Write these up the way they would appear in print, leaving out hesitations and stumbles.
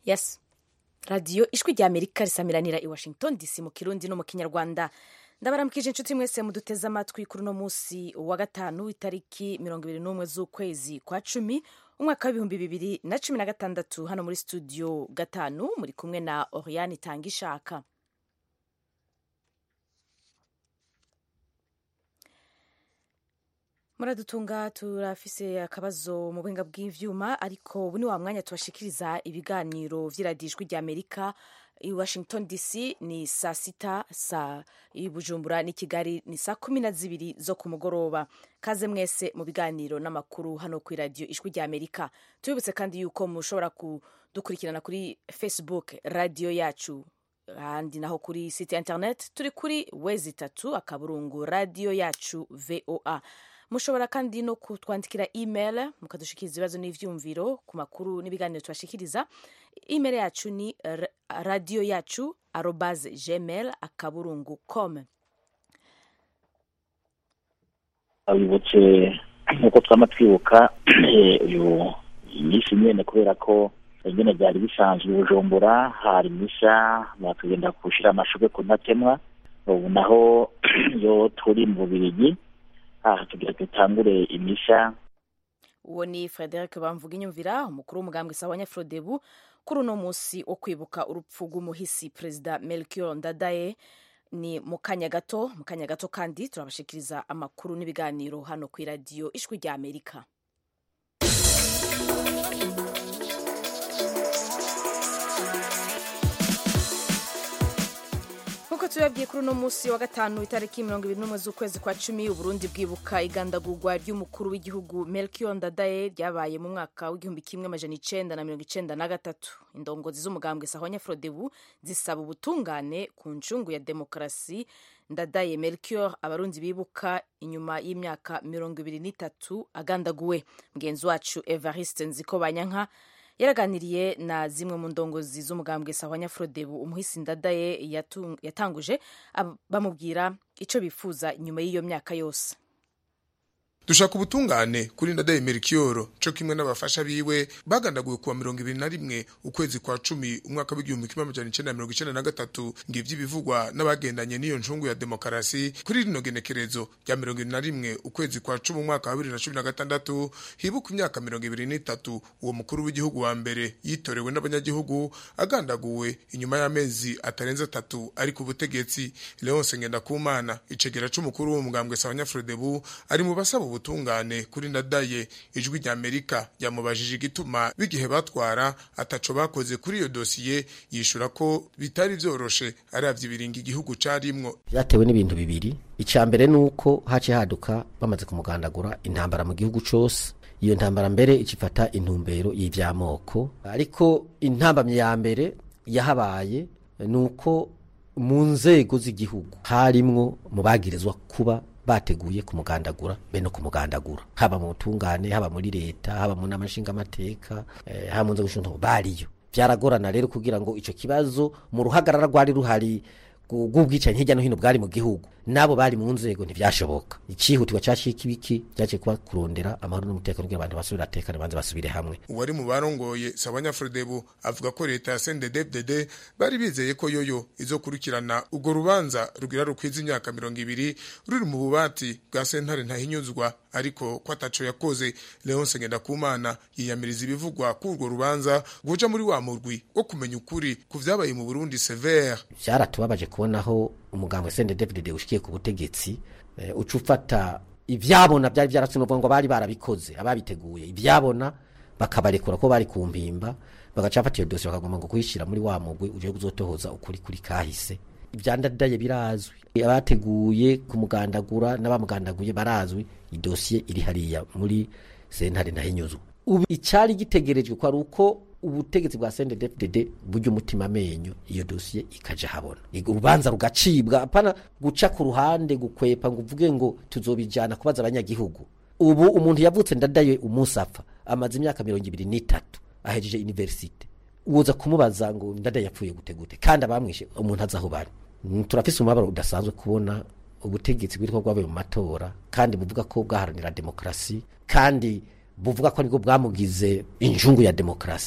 Yes. Radio Ijwi rya Amerika risamiranira i Washington DC mu Kirundi no mu Kinyarwanda. Ndabaramukije inshuti mwese muduteze amatwi kuri no musi wa gatanu itariki 21 z'ukwezi kwa 10 umwaka wa 2016 hano muri studio gatanu muri kumwe na Oriane Tangishaka. Muradutunga turafise akabazo mu buhinga bw'ivyuma ariko ubu ni wa mwanya tubashikiriza ibiganiro vy'iradijwi rya Amerika i Washington DC ni saa 6 saa i Bujumbura ni Kigali ni saa 12 zo ku mugoroba. Kaze mwese mu biganiro n'amakuru hano ku radio Ijwi rya Amerika. Tubibutse kandi yuko mushobora kudukurikirana kuri Facebook radio yacu handi naho kuri site internet turi kuri wezi3 akaburungu radio yacu VOA. Mushobora kandi no kutwandikira email mukadushikiriza ibibazo n'ivyumviro ku makuru n'ibiganiro tubashikiriza. Email yacu ni radio yacu @gmail.com. Abibutse nkuko twama twibuka uyu inyinshi nyene kubera ko nyene byari bisanzwe Bujumbura hari misha batugenda kushira amashuke kunatemwa ubu naho yo turi mu Bubiligi tugira tutangure imisha. Uwo ni Frederic Bamvuga inyumvira umukuru w'umugambwe Sahwanya Frodebu kuri uno musi wo kwibuka urupfu rw'umuhisi Perezida Melchior Ndadaye. Ni mu kanya gato kandi turabashikiriza amakuru n'ibiganiro hano ku radio Ijwi rya Amerika. Nkuko tubabwiye kuri uno musi wa gatanu itariki 21 z'ukwezi kwa 10 Uburundi bwibuka igandagurwa ry'umukuru w'igihugu Melchior Ndadaye ryabaye mu mwaka w'1993. Indongozi z'umugambwe Sahwanya Frodebu zisaba ubutungane ku ncungu ya demokrasi. Ndadaye Melchior abarundi bibuka inyuma y'imyaka 23 agandaguwe. Mugenzi wacu Evariste Nzikobanyanka yaraganiriye na zimwe mu ndongozi z'umugambwe Sahwanya Frodebu umuhisi Ndadaye yatanguje bamubwira ico bifuza nyuma y'iyo myaka yose. Dushaka ubutungane kuri Ndadaye Melchior cyo kimwe n'abafasha biwe bagandaguye kuwa 21 ukwezi kwa 10 umwaka w'1993 ngivyi bivugwa n'abagendanye n'iyo ncungu ya demokrasi. Kuri rino genekerezo rya 21 ukwezi kwa 10 umwaka wa 2016 hibuka imyaka 23 uwo mukuru w'igihugu wa mbere yitorewe n'abanyagihugu agandaguwe inyuma y'amezi atarenze 3 ari ku butegetsi. Leonce Ngendakumana icegera c'umukuru w'umugambwe Sahwanya Frodebu ari mu basaba ubutungane kuri Ndadaye. Ijwi rya Amerika yamubajije igituma bigihe batwara ataco bakoze kuri iyo dosiye, yishura ko bitari vyoroshe aravye ibiringa igihugu carimwo. Byatewe n'ibintu bibiri. Icambere nuko hace haduka bamaze kumugandagura intambara mu gihugu cose. Iyo ntambara mbere icifata intumbero y'ivyamoko, ariko intambamye ya mbere yahabaye nuko mu nzego z'igihugu harimwo mubagirizwa kuba bateguye kumugandagura beno kumugandagura, haba mu butungane, haba muri leta, haba mu namashinga amateka, haba mu nzego z'ubutunzi bariyo. Vyaragorana rero kugira ngo ico kibazo mu ruhagarara rwari ruhari gubwicanyi hirya no hino bwari mu gihugu nabo bari mu nzego ntivyashoboka. Icihutirwa cashika ibiki cyaje kuba kurondera amahoro n'umutekano kugira abantu basubire atekane banze basubire hamwe. Uwari mu barongoye Sahwanya Frodebu avuga ko leta ya CNDD-FDD bari bizeye ko yoyo izokurikirana ugo rubanza rugira rukwiza imyaka 20 ruri mu bubati bwa sentare ntahinyuzwa, ariko ko ataco yakoze. Leonce Ngendakumana yiyamiriza ibivugwa ku urwo rubanza guja muri wa murwi wo kumenya ukuri ku vyabaye mu Burundi severe. Vyaratubabaje kubonaho umugambwe CNDD-FDD ushikiye ku butegetsi ucufata ivyabona byari byaratsinovuga ngo bari barabikoze ababiteguye ivyabona bakabarekura ko bari kumpimba bagacafata iyo dossier bakagomba ngo kuyishira muri wa mugwi uje kuzotohoza ukuri kuri kahise. Ivyandadaye birazwi, abateguye kumugandagura n'abamugandaguye barazwi, idosiye iri hariya muri sentare ntahinyuzwa. Ubu icari gitegerejwe ko ari uko ubutegetsi bwa CNDD-FDD buryo umutima menyo iyo dosiye ikaja habona, urubanza rugacibwa, apana guca ku ruhande gukwepa ngo uvuge ngo tuzobijana kubaza abanyagihugu. Ubu umuntu yavutse Ndadaye umusapfa amaze imyaka 23 ahejeje university, uwoza kumubaza ngo Ndadaye yapfuye gute kandi abamwishe umuntu azaho bari. Turafise umubabaro udasanzwe kubona ubutegetsi bwitwa bwabaye mu matora kandi buvuga ko bwaharanira demokrasi kandi buvuga ko niko bwamugize injungu ya demokrasi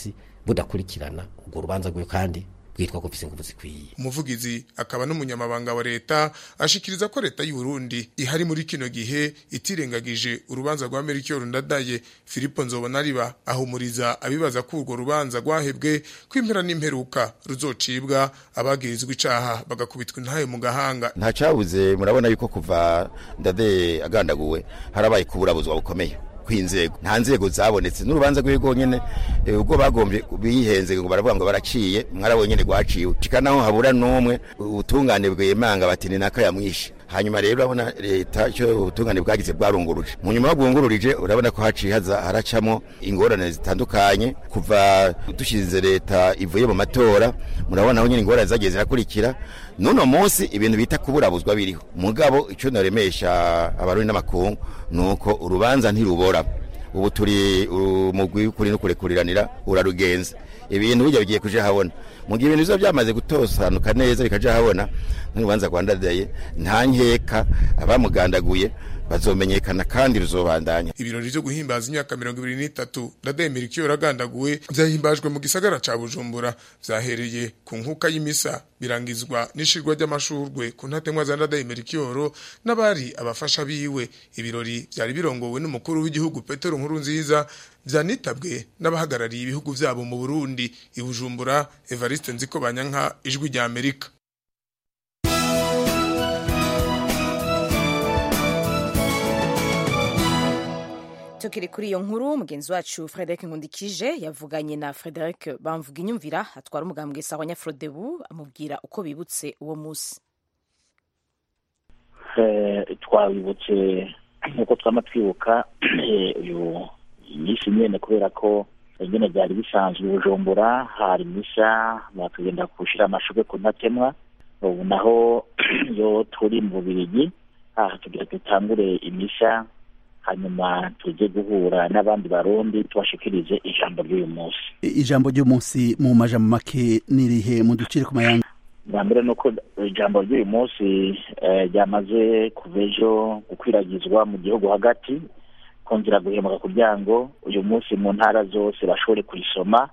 budakurikirana urwo rubanza rwe kandi bwitwa ko ingufu zikwiye. Umuvugizi akaba n'umunyamabanga wa leta ashikiriza ko leta y'u Burundi ihari muri kino gihe itirengagije urubanza rwa Melchior Ndadaye. Filipo Nzobonariba ahumuriza abibaza ko urwo rubanza rwahebwe kwimpera n'imperuka ruzocibwa abagirizwa icaha bagakubitwa intahe mu gahanga. Nta cabuze, murabona yuko kuva Ndadaye agandaguwe harabaye kuburabuzwa bukomeye kw'inzego, nta nzego zabonetse n'urubanza rw'ego nyene ubwo bagombye bihenze ngo baravuga ngo baraciye, mwarabonye nyene rwaciwe cikanaho habura n'umwe ubutungane bw'Imanga bati ni naka yamwishe. Hanyuma rero urabona leta cyo ubutungane bwagize bwarunguruje, mu nyuma bwungururije urabona ko haciye haracamo ingorane zitandukanye kuva dushize leta ivuye mu matora. Murabona aho nyene ingorane zagiye zirakurikira, nuno munsi ibintu bita kuburabuzwa biriho. Mugabo ico naremesha abarundi n'amakungu nuko urubanza ntirubora. Ubu turi umugwi kuri no kurekuriranira urarugenza, ibintu bijya bigiye kuje habona. Mu gihe ibintu bizo byamaze gutosanuka neza bikaje habona, n'urubanza rwa Ndadaye nta nkeka abamugandaguye bazomenyekana kandi ruzobandanya. Ibirori byo guhimbaza imyaka 23 Ndadaye Melchior agandaguwe byahimbajwe mu gisagara ca Bujumbura, vyahereye ku nkuka y'imisa birangizwa n'ishirwa ry'amashurwe ku ntatemwa za Ndadaye Melchior n'abari abafasha biwe. Ibirori byari birongowe n'umukuru w'igihugu Petero Nkurunziza, vyanitabwe n'abahagarariye ibihugu vyabo mu Burundi. I Bujumbura, Evariste Nzikobanyanka, Ijwi rya Amerika. Tukiri kuri iyo nkuru, mugenzi wacu Frederic Nkundikije yavuganye na Frederic Bamvuginyumvira atwara umugambwe Sahwanya Frodebu, amubwira uko bibutse uwo musi. Twabibutse nkuko twama twibuka uyu nyinshi nyene kubera ko nyene byari bisanzwe Bujumbura hari misha batugenda kushira amashurwe ku ntatemwa. Ubu naho yo turi mu Bubiligi tugira dutangure imisha, hanyuma tuje guhura n'abandi barundi twashikirije ijambo ry'uyu munsi. Ijambo ry'uyu munsi mu majambo make nirihe mu ducire ku mayanga? Bambere nuko ijambo ry'uyu munsi ryamaze kuvejo gukwiragizwa mu gihugu hagati, konzira guhemuka kugira ngo uyu munsi mu ntara zose bashobore kurisoma,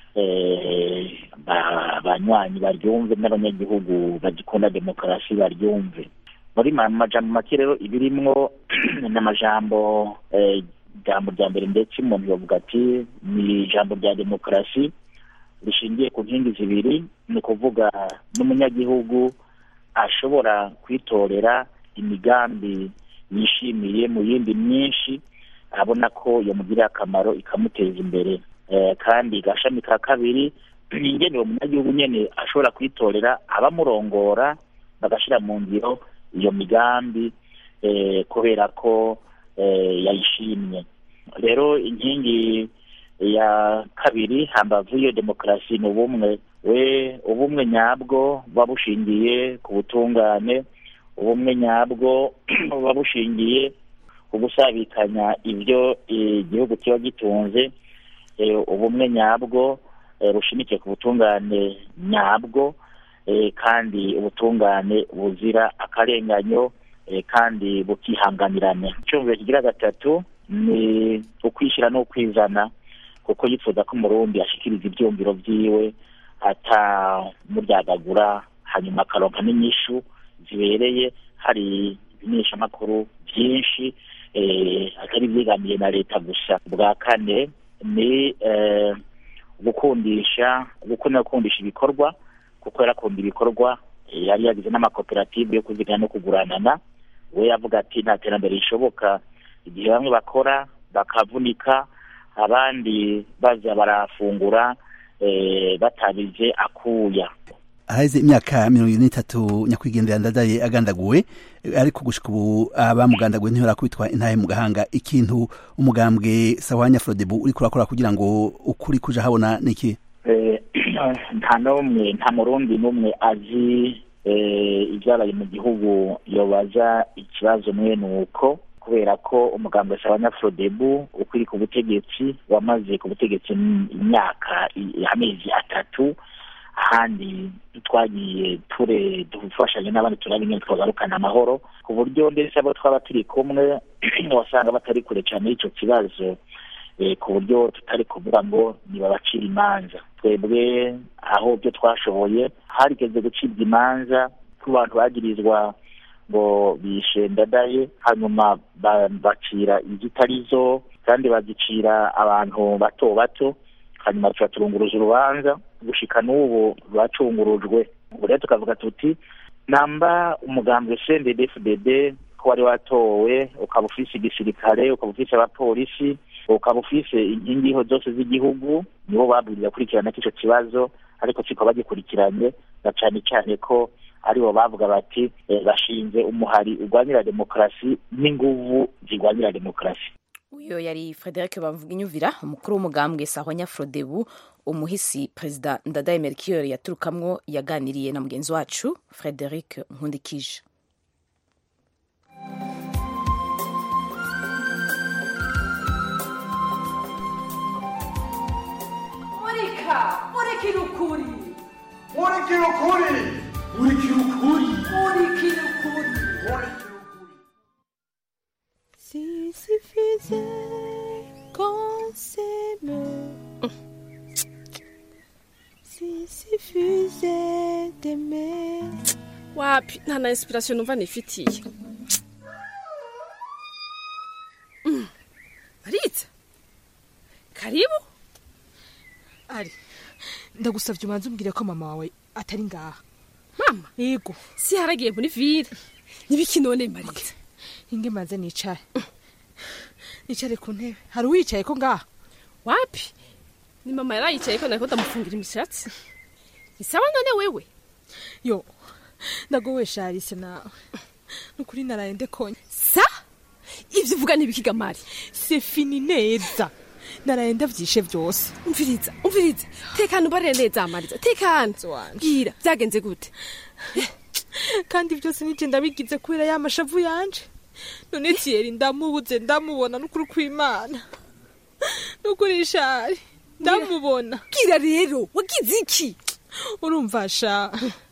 banywanyi baryumve n'abanyagihugu bagikunda demokarasi baryumve. Muri majambo make rero ibirimwo n'amajambo jambo rya mbere ndetse umuntu yavuga ati ni ijambo rya demokarasi rishingiye ku nkingi zibiri, ni kuvuga n'umunyagihugu ashobora kwitorera imigambi yishimiye mu yindi myinshi abona ko yamugirira akamaro ikamuteza imbere. Kandi gashami ka kabiri ingene umunyagihugu nyene ashobora kwitorera abamurongora bagashira mu ngiro iyo migambi kubera ko yayishimye. Rero inkingi ya kabiri hambavu iyo demokarasi ni ubumwe nyabwo babushingiye ku butungane, ubumwe nyabwo babushingiye ku gusabikanya ibyo igihugu kiba gitunze, ubumwe nyabwo bushimikiye ku butungane nyabwo, kandi ubutungane buzira akarenganyo kandi bukihanganirana. Icyumviro kigira gatatu ni ukwishira no kwizana, kuko yifuza ko Murundi ashikiriza ibyumviro byiwe atamuryagagura, hanyuma akaronka n'inyishu zibereye. Hari ibimenyesha makuru byinshi atari byigamiye na leta gusa. Bwa kane ni gukundisha ibikorwa, kuko yarakunda ibikorwa, yari yagize n'amakoperative yo kuzigana no kuguranana. We yavuga ati nta terambere rishoboka igihe bamwe bakora bakavunika, abandi baza barafungura batabize akuya. Haize imyaka 23 nyakwigendera Ndadaye agandaguwe, ariko gushika ubu abamugandaguwe ntihora kwitwa intahe mu gahanga. Ikintu umugambwe Sahwanya Frodebu uri kurakora kugira ngo ukuri kuja habona niki? Nta murundi n'umwe azi ibyabaye mu gihugu yobaza ikibazo mwene uko, kubera ko umugambwe Sahwanya Frodebu ukuri ku butegetsi wamaze ku butegetsi imyaka amezi 3, ahandi twagiye dufashanya n'abandi turabinye twagarukana amahoro, ku buryo ndetse abo twaba turi kumwe wasanga batari kure cyane ico kibazo ku buryo tutari kuvuga ngo nibabacira imanza. Twebwe aho byo twashoboye harigeze gucibwa imanza ku bantu bagirizwa ngo bishe Ndadaye, hanyuma bacira izitarizo kandi bagicira abantu bato bato, hanyuma turunguruza urubanza gushika n'ubu rwacungurujwe. Ubu rero tukavuga tuti namba umugambi CNDD-FDD ko wari watowe ukaba ufise igisirikare, ukaba ufise abapolisi, ukaba ufise inkingiho zose z'igihugu, nibo babwiriza kurikirana k'ico kibazo, ariko siko bagikurikiranye, na cane cyane ko aribo bavuga bati bashinze umuhari urwanira demokarasi n'inguvu zirwanira demokarasi. Uyo yari Frederic Bamvuginyumvira, umukuru w'umugambwe Sahwanya Frodebu, umuhisi Perezida Ndadaye Melchior yaturukamwo, yaganiriye na mugenzi wacu Frederic Nkundikije. Si suffisait qu'on s'aime, si suffisait d'aimer. Wapi, nta inspiration numva nifitiye. Maritza, karibu. Ari, ndagusavye umanze umbwire ko mama wawe atari ngaha. Mama? Yego. Si haragiye muri ville. Nibiki none Maritza? Inge manze nicare. Nicare ku ntebe. Hari uwicaye ko ngaha? Wapi? Ni mama yarayicaye ko nako ndamufungira imishatsi. Isawa none wewe? Yo. Ndagowe sharise nawe. Nukuri naraye ndekonye. Sa? Ivyo uvuga nibikiga Mari? C'est fini neza. Naraye ndavyishe vyose. Umviriza. Tekana ubare neza Maritza. Tekana. Gira, byagenze gute? Kandi byose nije ndabigize kubera ya mashavu yanje. None Thierry ndamubuze ndamubona n'ukuri kw'Imana. N'ukuri shari ndamubona. Gira rero wagize iki? Urumva sha.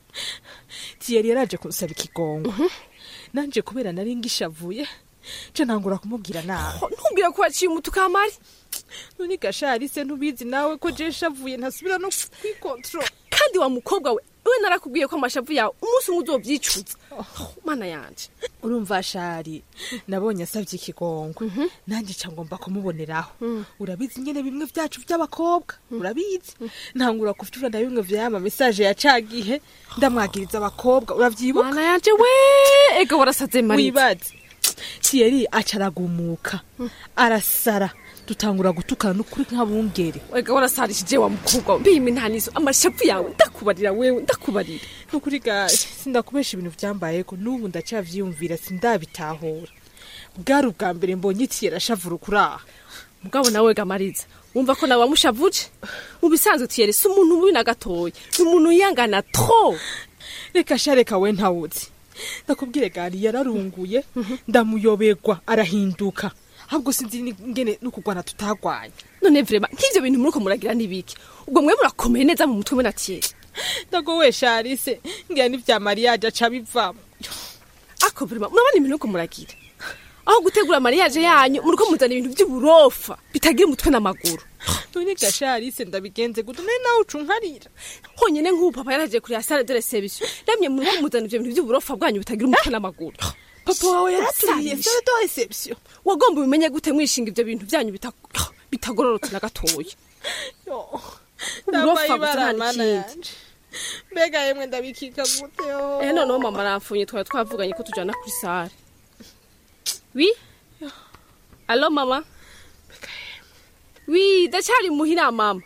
Thierry yaraje kunsaba ikigongo. Nanje kubera nari ngishavuye. Je ntangura kumubwira nawe. Ntumbira ko waciye umutuka Mari. None gashari se ntubizi nawe ko je shavuye ntasubira no kwikontrol. Kandi wa mukobwa we narakubwiye ko amashavu yawe umunsi umwe uzovyicuza. Mana yanje. Urumva shari nabonye asavye ikigongo. Nanje ca ngomba kumuboneraho. Urabizi nyene bimwe vyacu by'abakobwa. Urabizi. Ntangura kuvyura na bimwe vyama message ya cagihe ndamwagiriza abakobwa. Uravyibuka? Mana yanje we ega warasaze Maritza. Wibaze. Thierry acaragumuka. Arasara. Tutangura gutukana n'ukuri nk'abungere. Wega warasarishije wa mukobwa. Mbime ntanizo amashavu yawe ndakubarira wewe ndakubarira. Nukuri gaje sindakubesha ibintu vyambaye ko n'ubu ndacavyiyumvira sindabitahura. Bwari ubwa mbere mbonye Thierry ashavura kuraha. Mugabo nawe ga Maritza wumva ko nawe wamushavuje? Mu bisanzwe Thierry si umuntu mubi na gatoya. Ni umuntu yangana trop. Reka shareka we ntawuzi. Ndakubwire gari yararunguye ndamuyobegwa arahinduka. Ahubwo sinzi ngene n'ukugwana tutagwanya. None vrema nk'ivyo bintu muruko muragira nibiki? Ubwo mwe murakomeye neza mu mutwe na Thierry. Ndagowe sharise ngira ni vya mariage aca bivamo. Ako vrema murabona ibintu ko muragira. Aho gutegura mariage yanyu muruko muzana ibintu by'uburofa bitagira umutwe n'amaguru. None gasharise ndabigenze gute nawe ucunkarira. Honyene nk'upapa yaraje kuri salle de réception. Namye muruko muzana ivyo bintu by'uburofa bwanyu bitagira umutwe n'amaguru. Papa wawe yaraturiye salle de réception. Wagomba ubimenye gute mwishinga ivyo bintu byanyu bitagororotse na gatoya. Yo. Uburofa butaramana yanje. Mbega yemwe ndabikika gute yo. None mama aramfunye twavuganye ko tujana kuri salle. Oui? Allô mama? Oui, ndacari muhira mama.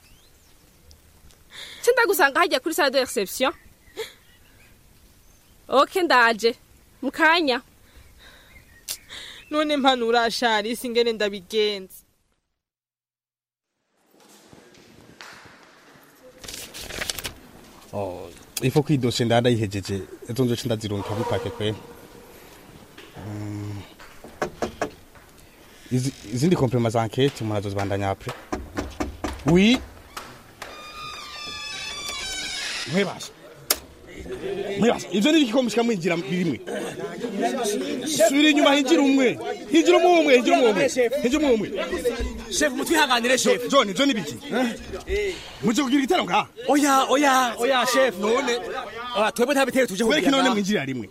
Cenda gusanga hajya kuri salle de réception. Okay ndaje. Mukanya. None mpanura shari singene ndabigenza. Il faut qu'il dossier ndanda yihejeje etonzo cindazironka bipake kwe. Izindi compléments enquête munazo zibandanya après. Oui. Mwebasha. Ivyo ni bikomushika mwinjira birimwe. Subira inyuma hinjira umwe. Hinjira umwe. chef mutwihanganire chef John biki muje kugira igitero ngaha oya chef none twebwe nta bitero tuje kugira none mwinjira rimwe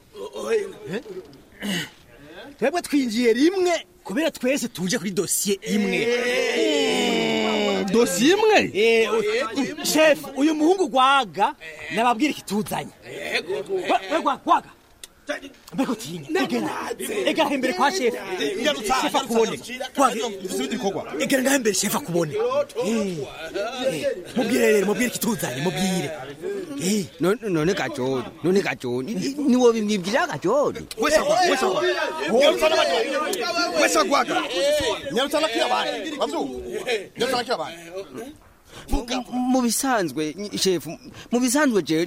twebwe twinjiye rimwe kubera twese tuje kuri dossier imwe dossier imwe chef uyu muhungu gwaga nababwira ikituzanye gwaga mbeko tinya egera imbere kwa chef chef akubone egera ngaho imbere chef akubone mubwire ikituzanye mubwire none gajoni niwo bimwibwira gajoni wesa gwaga nyarutana kiyabanye bazu nyarutana kiyabanye mu bisanzwe chef mu bisanzwe jewe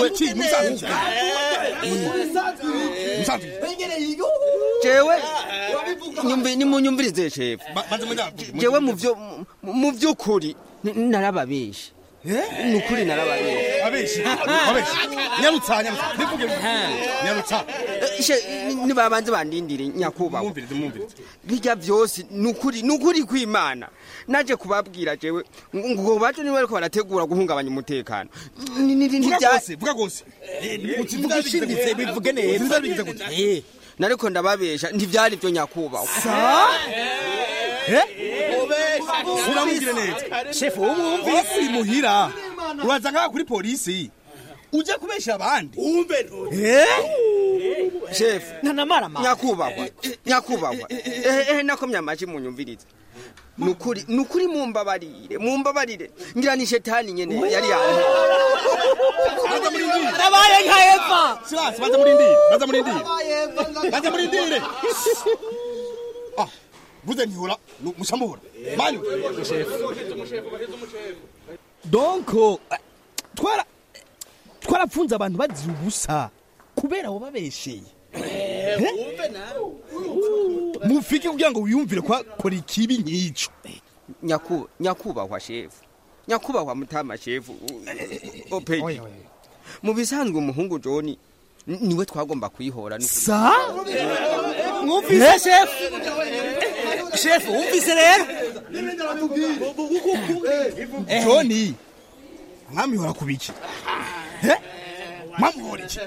nimunyumvirize chef jewe mu vy'ukuri narababeshe nukuri narababeshe nyarutsa nyarutsa nibabanze bandindire nyakubaho bijya byose nukuri kwimana naje kubabwira jewe ngo baje niwe ariko barategura guhungabanya umutekano vuga gose ukivuga ushinditse bivuge neza nariko ndababesha ntivyari byo nyakubaho uramubwire neza chef umwumvise imuhira uraza ngaha kuri polisi uje kubesha abandi chef nyakubahwa nakomye amaji munyumvirize nukuri mumbabarire ngira ni shetani nyene yari yaje nabaye nka Eva silence baza murindire buze ntihora mushamuhora mani chef donc twarapfunze abantu bazira ubusa kubera abo babesheye mufike kugira ngo wiyumvire kwa kora ikibi nkico nyakubahwa chef nyakubahwa mutama chef opedi mu bisanzwe umuhungu John niwe twagomba kwihora mwumvise chef umvise rero John mwamihora kubiki mwamuhora iki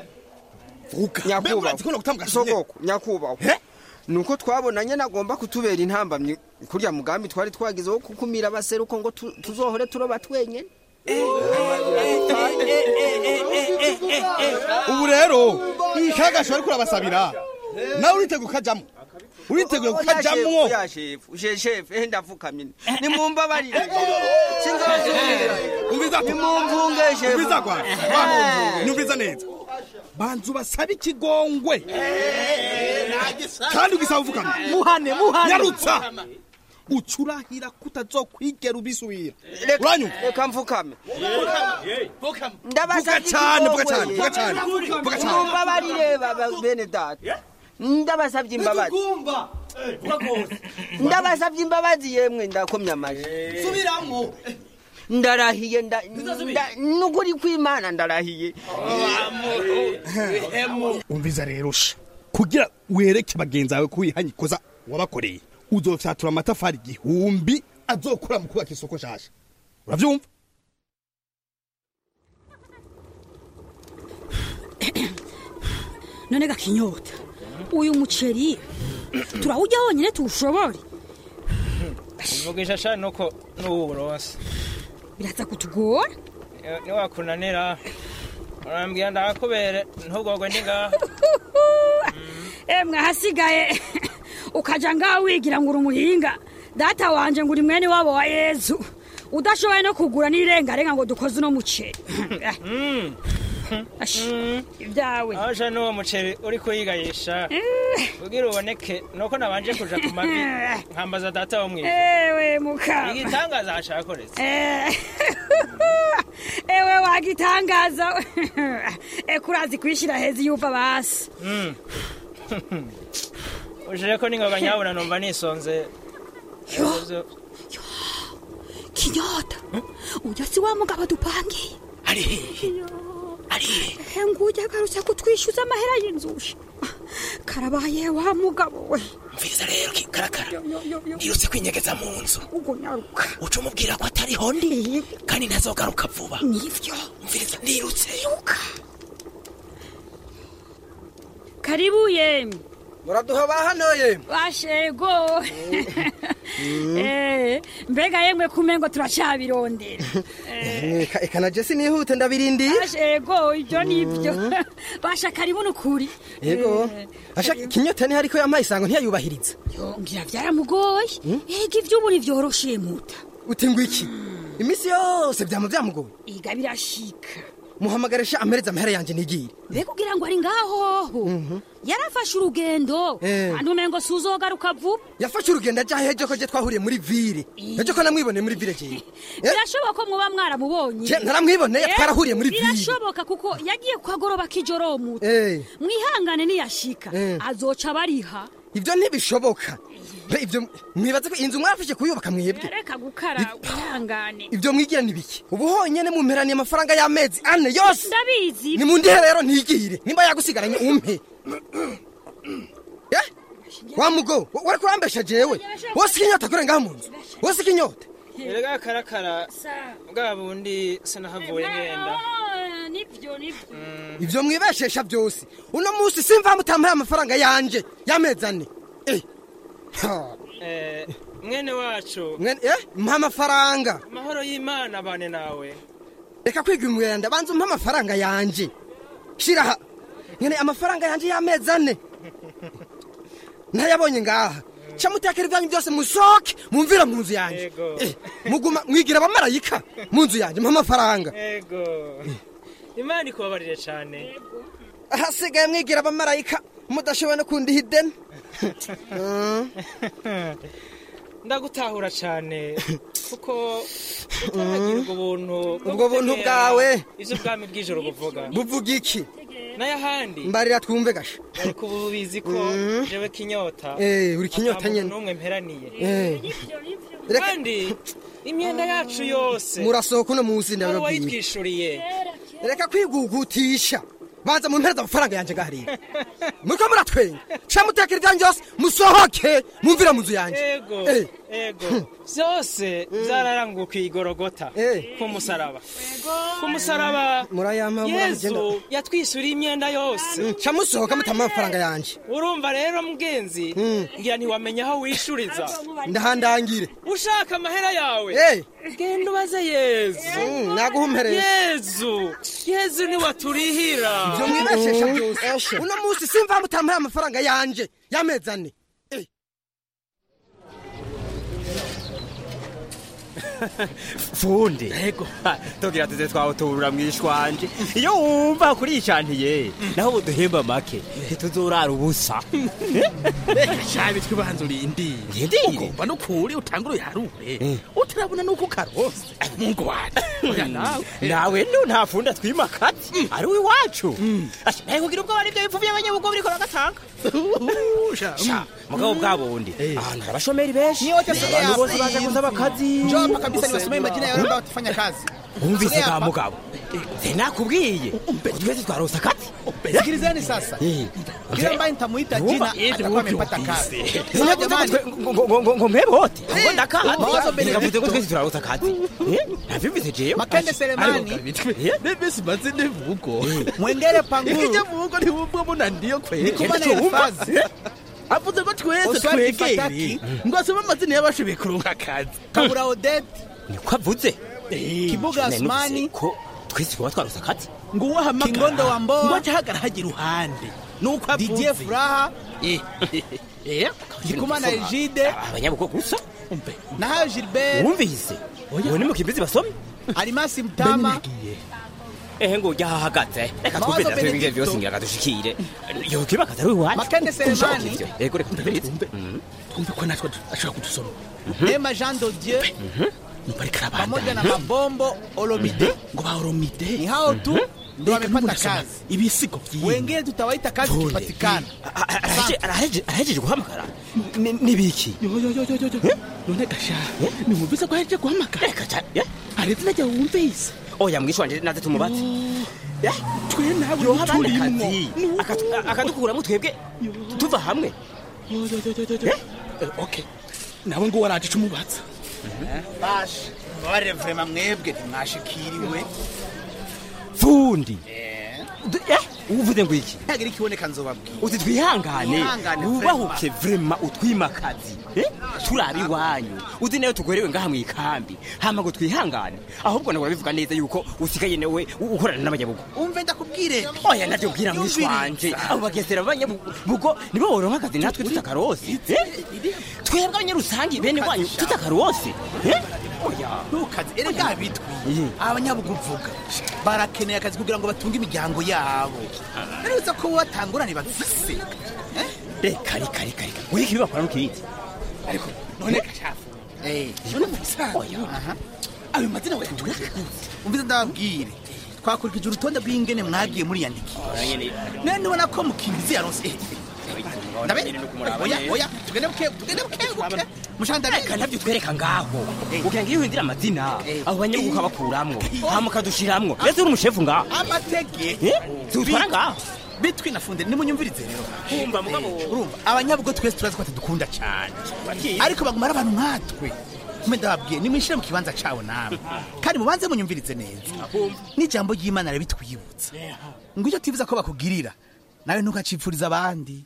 nyakubahwa nuko twabonanye nagomba kutubera intambamye kurya mugambi twari twagizeho kukumira abaseruko ngo tuzohore turoba twenyene ubu rero kagasho ariko urabasabira nawe uriteguye kukajamwo chef ndavukamye nimumbabarire sinzozira nimumvunge chef numviza neza banzu basaba ikigongwe kandi ugisaba uvukamye muhane nyarutsa ucurahira kutazokwigera ubisubira uranyumva reka mvukame vuga cyane mumbabarire bene data ndabasabye imbabazi yemwe ndakomya amaji subiramwo ndarahiye nukuri kwimana ndarahiye umviza rero kugira wereke bagenzi bawe kuwihanyikoza wabakoreye uzofyatura amatafari 1000 azokura mu kubaka isoko shasha uravyumva none gakinyota uyu muceri turawujya honyine tuwushobore uvugisha sha nuko n'uburonse biraza kutugora ni wakunanira urambwira ndakubere ntugogwe ndinga mwahasigaye ukaja ngaho wigira ngo uri umuhinga data wanje ngo uri mwene wabo wa Yezu udashoboye no kugura n'irengarenga ngo dukoze uno muceri ibyawe aje n'uwo muceri uri kuyigayisha ugira uboneke nuko nabanje kuja ku mavi nkambaza data wo mwiza ewe muka igitangaza ashakoretse ewe wagitangaza kurazi kwishira hezi yuva basi uje ko ningoga nyabona numva nisonze Kinyota ujya si wa mugabo dupangiye ari nguja garutse kutwishyuza amahera y'inzushi karabaye wa mugabo we mviriza rero karakara nirutse kwinyegeza mu nzu ubwo nyaruka uca umubwira ko atariho ndi kandi ntazogaruka vuba nivyo mviriza nirutse karibu yemwe muraduha bahano yemwe bashego mbega yemwe kumengo turacabirondera eka na Jesse nihute ndabirindiye bashego ibyo nibyo basha karibu nukuri yego asha kinyota ni hariko yamaye isango ntiyayubahiriza ngira byaramugoye ega ivy'ubu nivyoroshe muta uti ngwiki imisi yose byamugoye iga birashika muhamagarisha amereza amahera yanje nigire mbega ugira ngo ari ngaho yarafashe urugendo kandi umengo suzogaruka vuba yafashe urugendo aja hejo ko je twahuriye muri ville ejo ko namwiboneye muri ville je birashoboka ko mwoba mwaramubonye naramwiboneye twarahuriye muri ville birashoboka kuko yagiye kwagoroba kijoro muta mwihangane niyashika azoca bariha ivyo ntibishoboka ivyo mwibaze ko inzu mwafashe kuyubaka mwebwe reka gukara wihangane ivyo mwigira nibiki ubu honyene mumperaniye amafaranga y'amezi 4 yose ndabizi ni mundihe rero ntigire nimba yagusigaranye umpe wa mugo wari kurambesha jewe wose kinyota kurenga mu nzu wose kinyota erega karakara bwa bundi sinahavuye ngenda nivyo ivyo mwibeshesha byose uno musi simva mutampaye amafaranga yanje y'amezi 4 mwene wacu mpa amafaranga amahoro y'Imana bane nawe reka kwiga umwenda banza umpa amafaranga yanje shiraha mwene amafaranga yanje y'amezi 4 ntayabonye ngaha camutekera ibyanyu byose musoke mumvira mu nzu yanje muguma mwigira abamarayika mu nzu yanje mpa amafaranga yego Imana ikubabarire cyane ahasigaye mwigira abamarayika mudashoboye no kundi hidden ndagutahura cyane kuko utagira ubwo buntu bwawe ivyo bwami bw'ijoro buvuga iki n'ayahandi mbarira twumve gasha ariko ubizi ko jewe kinyota uri kinyota nyene n'umwe mperaniye kandi imyenda yacu yose murasohoka uno munsi ndababwiye wayitwishuriye reka kwigugutisha baza mu mpereza amafaranga yanje gahariye muriko muratwenga ca mutekera ibyanyu byose musohoke mumvira mu nzu yanje ego byose byararangukiye igorogota ku musaraba Yesu yatwisuriye imyenda yose ca musohoka mutama amafaranga yanje urumva rero mugenzi ngira ntiwamenya aho wishuriza ndahandangire ushaka amahera yawe genda ubaze Yesu naguhumpereye Yesu ni waturihira ivyo mwibeshesha byose uno munsi simva mutampaye amafaranga yanje y'amezi 4 Fundi yego togira tuze twawutura mwishwanje iyo wumva kuri icyantiye naho uduhemba make tuzorara ubusa shabi twibanza urindi ugomba no kuri utangura yarure utarabona nuko karose mungu wacu nawe nta funda twimakati ari wiwacu naye kugira ubwo bari byo bipfu by'abanyabugo biri ko bagatanga mugabo bwabundi ahantu abashomeri benshi abantu bose baje gusaba akazi kabisa niwasomee majina ya wale watafanya kazi. Umvise ka mugabo. Nakubwiye. Twese twarosa kati. Sikilizeni sasa. Kila ambaye nitamuita jina atakuwa amepata kazi. Jamani ngo mwebote. Ngo ndaka. Ngavuze ko twese turarosa kati. Navyumvise je. Makende Selemani. Bebe sibaze nevuko. Mwengere panguru. Kija vuko ni bubwo muna ndiyo kwe. Nikumana elfazi. Avuze ko twese twegere. Ngo asoma amazina y'abashoboye kuronka akazi. Kabura Odette. Niko avuze. Kibuga Asmani ko twese kuba twarosa kati. Ngo wahamagara. Kingondo wa Mbo. Ngo hagara hagira uruhande. Nuko avuze. DJ Furaha. Nikumana Ejide. Abanyabuko gusa. Na Gilbert. Wumvise. Oya ni mukimbizi basomye. Alimasi Mtama. Ngo yahagaze reka twumvira twebwe byose ngira dushikire yo kibakaza ari wacu Makende Selemani reka twumve ko natwe ashaka kudusoma Nema Jean de Dieu mpari karabanda pamoja na Mabombo Olomide ngo ba Olomide ni hao tu ndio wamepata kazi ibisigo vyingi wengine tutawaita kazi kipatikana arahejeje guhamagara nibiki none gasha ni mubisa ko ahejeje guhamagara reka aretse najya wumvise oya mwishwanje naze tumubatse twe nawe yoha abandi turimwo akazi akadukuramo twebwe tuva hamwe okay nawe ngo waraje cumubatsa bashe mubare vraiment mwebwe ntimwashikiriwe fundi uvuze ngo iki hagira ikiboneka nzobabwira uti twihangane ubahuke vraiment utwimakazi turabi wanyu uzi nayo tugorewe ngaha mu ikambi hama ngo twihangane ahubwo nagora bivuga neza yuko usigaye newe ukorana n'abanyabugo umve ndakubwire oya navyo bwira mwishwanje abo bagesera abanyabugo nibo boronka akazi natwe tutakarosi twebwe abanyarusangi bene wanyu tutakarosi oya nukazi erega bitwi abanyabugo uvuga barakeneye akazi kugira ngo batunge imiryango yabo neza ko watangurane bafise reka wiki bibakora n'ukiti ariko none gachafu none oya ayo mazina we umvize ndabwire twakurikije urutonde rw'ingene mwagiye muri yandikisha none ubona ko mukingizi yaronse oya tugende buke mushandabeka nabyo twereka ngaho ugira ngo iyo uhindira amazina abo banyabuka bakuramwo hama kadushiramwo ese uri umushefu ngaho amategeko tutwara ngaho bitwi nafunde nimunyumvirize rero kumva mugabo urumva abanyabugo twese turazi ko dukunda cyane ariko bagumara abantu nkatwe ndababwiye nimwishire mu kibanza cawo namwe kandi mubanze munyumvirize neza n'ijambo ry'Imana rabitwibutsa ngo icyo tivuza ko bakugirira nawe ntukacipfuriza abandi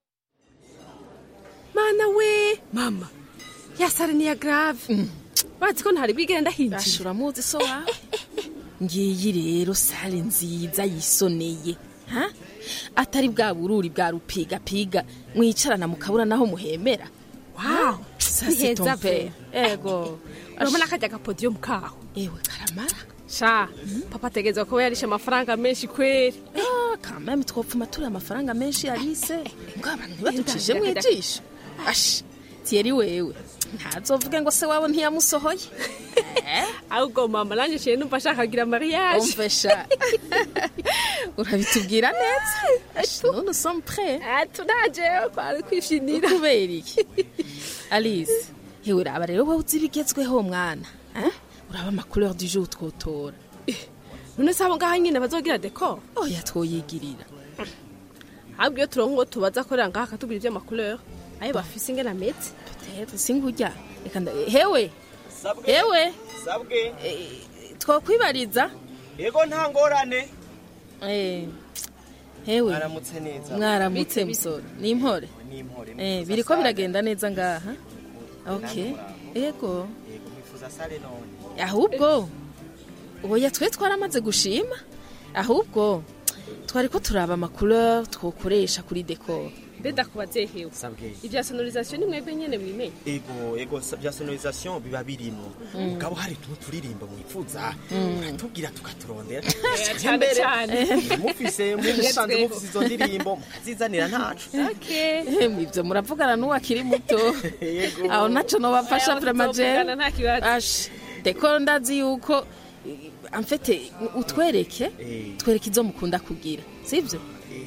mana we mama yasare ni ya grave bazi ko ntari bwigenda hinjira bashura muzi so wa ngiyi rero sale nziza yisoneye ha atari bwa bururi bwa rupiga mwicarana mukabura naho muhemera wow c'est ton père ego urabona kajya ka podium kaho ewe karamara sha papa tegeza ko yarisha amafaranga menshi kweri quand même twopfuma turi amafaranga menshi yarise ngo abantu ntibaducije mwijisho ash tieri wewe ntazovuge ngo se wawe ntiyamusohoye ahubwo mama nanje ciye numva shakagira mariage umfesha urabitubwira neza none sommes prêts tunaje kwari kwishinira kubera iki Alice hewe uraba rero wowe uzibigezweho mwana uraba ama couleur du jour twotora none sabo ngaha nyine bazogira decor oya twoyigirira ahubwo iyo turongo tubaza korera ngaha katubwira ibyo ama couleur ayo bafise ingena metse peut-être singujya reka hewe sabwe twokwibariza yego nta ngorane hewe mwaramutse neza mwaramutse musore ni impore biriko biragenda neza ngaha okay yego mwifuza sale none ahubwo oya twe twaramaze gushima ahubwo twariko turaba ama couleur twokoresha kuri decor beda kubaze hewe ibya sonorisation ni mwebwe nyene mwimenye ego bya sonorisation biba birimo ugabo hari turirimba mwifuza uratubwira tukaturondera cyane mufise musanze mufise izo ndirimbo mukazizanira ntacu ibyo muravugana n'uwakiri muto aho naco no bafasha vraiment je decor ndazi yuko amfete utwereke izo mukunda kugira sivyo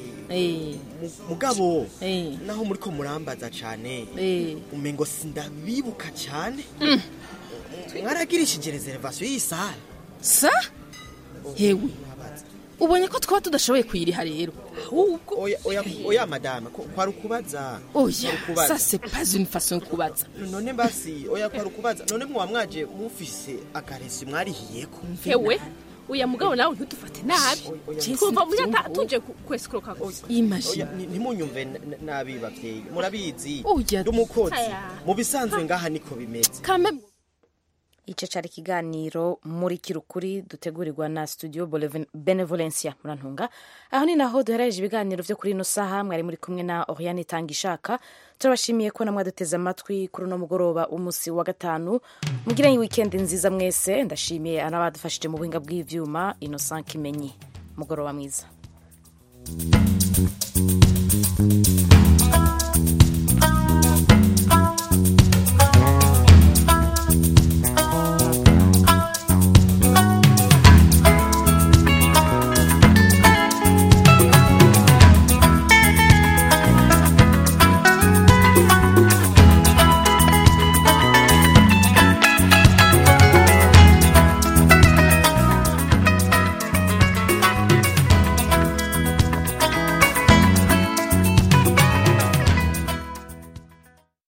mugabo naho muri ko murambaza cyane umengo sindabibuka cyane mwaragirishije reservation y'isale sa hewe ubonye ko twaba tudashoboye kuyiriha rero oya madame kwari ukubaza oya ça c'est pas une façon kubaza none basi oya kwari ukubaza none mwaje mufise akaresi mwarihiyeko hewe uya mugabo nawe ntutufate nabi twumva muri tuje kwesukroka imagine ntimunyumve nabi bavyeyi murabizi ndumukozi mu bisanzwe ngaha niko bimeze Ico cari kiganiro muri kirukuri dutegurirwa na studio Benevolencia murantunga aho ni naho duhereje ibiganiro vyo kuri no saha mwari muri kumwe na Oriane Tangishaka turabashimiye ko namwe duteze amatwi kuri no mugoroba umusi wa gatanu mugire weekend nziza mwese ndashimiye anabadufashije mu buhinga bw'ivyuma Innocent Kimenyi mugoroba mwiza